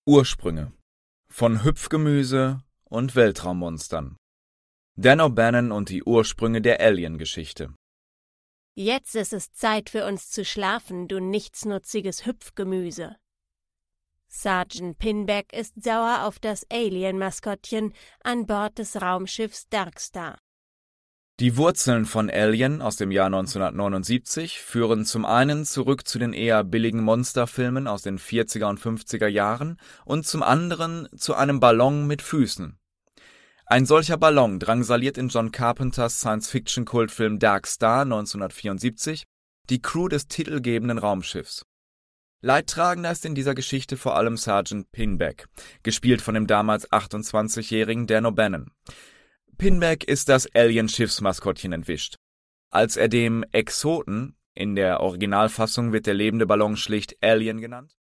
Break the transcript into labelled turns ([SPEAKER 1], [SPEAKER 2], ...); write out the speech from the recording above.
[SPEAKER 1] Ursprünge von Hüpfgemüse und Weltraummonstern. Dan O'Bannon und die Ursprünge der Alien-Geschichte.
[SPEAKER 2] Jetzt ist es Zeit für uns zu schlafen, du nichtsnutziges Hüpfgemüse. Sergeant Pinback ist sauer auf das Alien-Maskottchen an Bord des Raumschiffs Darkstar.
[SPEAKER 1] Die Wurzeln von Alien aus dem Jahr 1979 führen zum einen zurück zu den eher billigen Monsterfilmen aus den 40er und 50er Jahren und zum anderen zu einem Ballon mit Füßen. Ein solcher Ballon drangsaliert in John Carpenters Science-Fiction-Kultfilm Darkstar 1974 die Crew des titelgebenden Raumschiffs. Leidtragender ist in dieser Geschichte vor allem Sergeant Pinback, gespielt von dem damals 28-jährigen Dan O'Bannon. Pinback ist das Alien-Schiffsmaskottchen entwischt. Als er dem Exoten, in der Originalfassung wird der lebende Ballon schlicht Alien genannt,